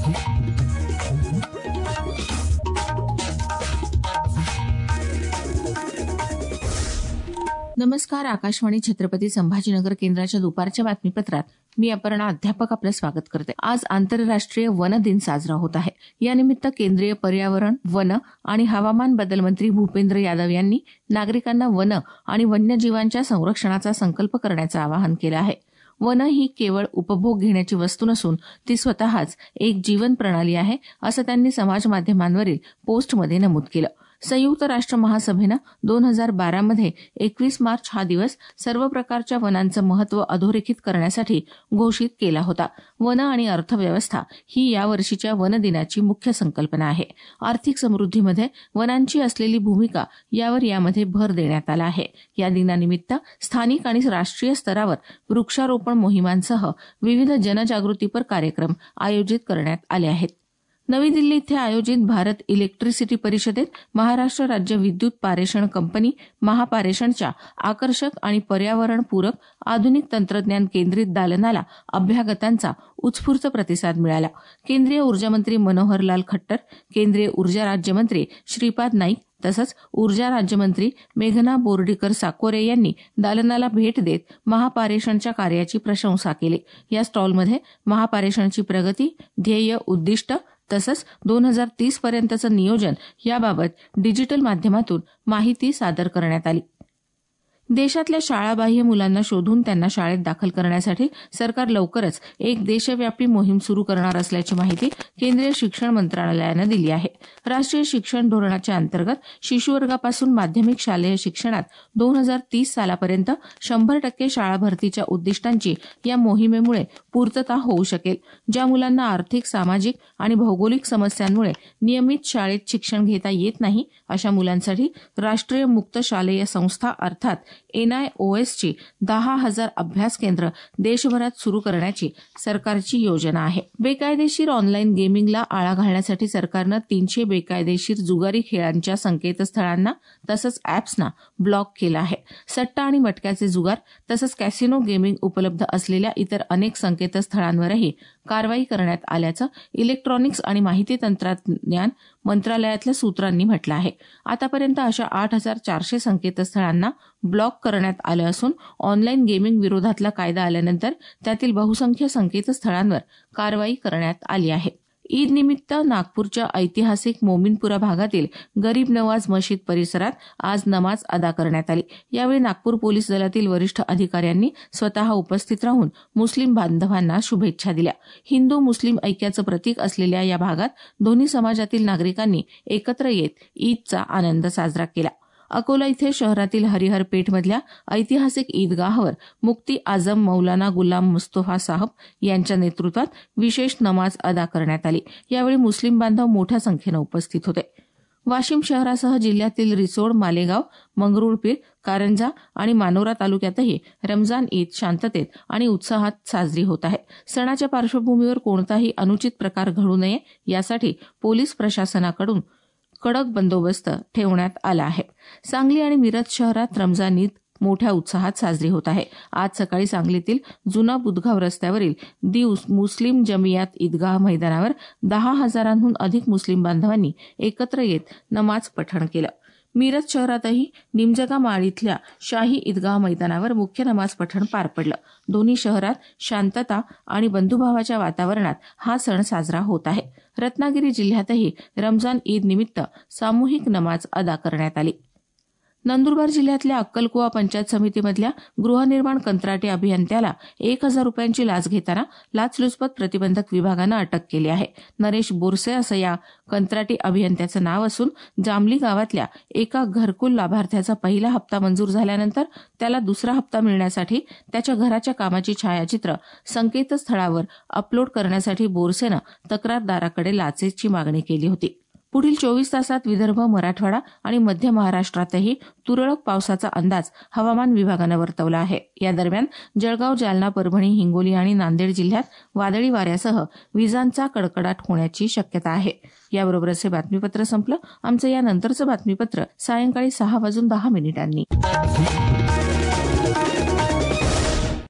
नमस्कार. आकाशवाणी छत्रपती संभाजीनगर केंद्राच्या दुपारच्या बातमीपत्रात मी अपर्णा अध्यापक आपलं स्वागत करते. आज आंतरराष्ट्रीय वन दिन साजरा होत आहे. यानिमित्त केंद्रीय पर्यावरण, वन आणि हवामान बदल मंत्री भूपेंद्र यादव यांनी नागरिकांना वन आणि वन्यजीवांच्या संरक्षणाचा संकल्प करण्याचं आवाहन केलं आहे. वन ही केवळ उपभोग घेण्याची वस्तू नसून ती स्वतःच एक जीवन प्रणाली आहे, असं त्यांनी समाज माध्यमांवरील पोस्टमध्ये नमूद केलं. संयुक्त राष्ट्र महासभेनं 2012 मध्ये 21 मार्च हा दिवस सर्व प्रकारच्या वनांचं महत्त्व अधोरेखित करण्यासाठी घोषित केला होता. वन आणि अर्थव्यवस्था ही यावर्षीच्या वन दिनाची मुख्य संकल्पना आहे. आर्थिक समृद्धीमध्ये वनांची असलेली भूमिका यामध्ये भर देण्यात आला आहे. या दिनानिमित्त स्थानिक आणि राष्ट्रीय स्तरावर वृक्षारोपण मोहिमांसह विविध जनजागृतीपर कार्यक्रम आयोजित करण्यात आले आहेत. नवी दिल्ली इथे आयोजित भारत इलेक्ट्रिसिटी परिषदेत महाराष्ट्र राज्य विद्युत पारेषण कंपनी महापारेषणच्या आकर्षक आणि पर्यावरणपूरक आधुनिक तंत्रज्ञान केंद्रित दालनाला अभ्यागतांचा उत्स्फूर्त प्रतिसाद मिळाला. केंद्रीय ऊर्जामंत्री मनोहरलाल खट्टर, केंद्रीय ऊर्जा राज्यमंत्री श्रीपाद नाईक तसंच ऊर्जा राज्यमंत्री मेघना बोर्डीकर साकोरे यांनी दालनाला भेट देत महापारेषणच्या कार्याची प्रशंसा केली. या स्टॉलमध्ये महापारेषणची प्रगती, ध्येय, उद्दिष्ट तसंच 2030 पर्यंतचं नियोजन याबाबत डिजिटल माध्यमातून माहिती सादर करण्यात आली. देशातल्या शाळाबाह्य मुलांना शोधून त्यांना शाळेत दाखल करण्यासाठी सरकार लवकरच एक देशव्यापी मोहीम सुरू करणार असल्याची माहिती केंद्रीय शिक्षण मंत्रालयानं दिली आहे. राष्ट्रीय शिक्षण धोरणाच्या अंतर्गत शिशुवर्गापासून माध्यमिक शालेय शिक्षणात 2030 सालापर्यंत 100% शाळा भरतीच्या उद्दिष्टांची या मोहिमेमुळे पूर्तता होऊ शकेल. ज्या मुलांना आर्थिक, सामाजिक आणि भौगोलिक समस्यांमुळे नियमित शाळेत शिक्षण घेता येत नाही अशा मुलांसाठी राष्ट्रीय मुक्त शालेय संस्था अर्थात NIOSची 10,000 अभ्यास केंद्र देशभरात सुरू करण्याची सरकारची योजना आहे. बेकायदेशीर ऑनलाईन गेमिंगला आळा घालण्यासाठी सरकारनं 300 बेकायदेशीर जुगारी खेळांच्या संकेतस्थळांना तसंच ॲप्सना ब्लॉक केलं आहे. सट्टा आणि मटक्याचे जुगार तसंच कॅसिनो गेमिंग उपलब्ध असलेल्या इतर अनेक संकेतस्थळांवरही कारवाई करण्यात आल्याचं इलेक्ट्रॉनिक्स आणि माहिती तंत्रज्ञान मंत्रालयातल्या सूत्रांनी म्हटलं आहे. आतापर्यंत अशा 8,400 संकेतस्थळांना ब्लॉक करण्यात आलं असून ऑनलाईन गेमिंग विरोधातला कायदा आल्यानंतर त्यातील बहुसंख्य संकेतस्थळांवर कारवाई करण्यात आली आहे. ईद निमित्त नागपूरच्या ऐतिहासिक मोमीनपुरा भागातील गरीब नवाज मशीद परिसरात आज नमाज अदा करण्यात आली. यावेळी नागपूर पोलीस दलातील वरिष्ठ अधिकाऱ्यांनी स्वतः उपस्थित राहून मुस्लिम बांधवांना शुभेच्छा दिल्या. हिंदू मुस्लिम ऐक्याचं प्रतीक असलेल्या या भागात दोन्ही समाजातील नागरिकांनी एकत्र येत ईदचा आनंद साजरा केला. अकोला इथे शहरातील हरिहर पेठमधल्या ऐतिहासिक ईदगाहवर मुफ्ती आझम मौलाना गुलाम मुस्तफा साहब यांच्या नेतृत्वात विशेष नमाज अदा करण्यात आली. यावेळी मुस्लिम बांधव मोठ्या संख्येनं उपस्थित होते. वाशिम शहरासह जिल्ह्यातील रिसोड, मालेगाव, मंगरुळपीर, कारंजा आणि मानोरा तालुक्यातही रमजान ईद शांततेत आणि उत्साहात साजरी होत आहे. सणाच्या पार्श्वभूमीवर कोणताही अनुचित प्रकार घडू नये यासाठी पोलीस प्रशासनाकडून कडक बंदोबस्त ठेवण्यात आला आहे. सांगली आणि मिरज शहरात रमजान ईद मोठ्या उत्साहात साजरी होत आहे. आज सकाळी सांगलीतील जुना बुधगाव रस्त्यावरील दी मुस्लिम जमियात ईदगाह मैदानावर 10,000हून अधिक मुस्लिम बांधवांनी एकत्र येत नमाज पठण केलं. मिरज शहरातही निमजगा माळ इथल्या शाही ईदगाह मैदानावर मुख्य नमाज पठण पार पडलं. दोन्ही शहरात शांतता आणि बंधुभावाच्या वातावरणात हा सण साजरा होत आहे. रत्नागिरी जिल्ह्यातही रमजान ईद निमित्त सामूहिक नमाज अदा करण्यात आली. नंदुरबार जिल्ह्यातल्या अक्कलकुवा पंचायत समितीमधल्या गृहनिर्माण कंत्राटी अभियंत्याला 1,000 रुपयांची लाच घेताना लाचलुचपत प्रतिबंधक विभागानं अटक केली आहे. नरेश बोरसे असं या कंत्राटी अभियंत्याचं नाव असून जांभली गावातल्या एका घरकुल लाभार्थ्याचा पहिला हप्ता मंजूर झाल्यानंतर त्याला दुसरा हप्ता मिळण्यासाठी त्याच्या घराच्या कामाची छायाचित्र संकेतस्थळावर अपलोड करण्यासाठी बोरसेनं तक्रारदाराकडे लाचेची मागणी केली होती. पुढील 24 तासात विदर्भ, मराठवाडा आणि मध्य महाराष्ट्रातही तुरळक पावसाचा अंदाज हवामान विभागानं वर्तवला आहे. या दरम्यान जळगाव, जालना, परभणी, हिंगोली आणि नांदेड जिल्ह्यात वादळी वाऱ्यासह विजांचा कडकडाट होण्याची शक्यता आहे. याबरोबरच हे बातमीपत्र संपलं. आमचं यानंतरचं बातमीपत्र सायंकाळी 6:10 वाजून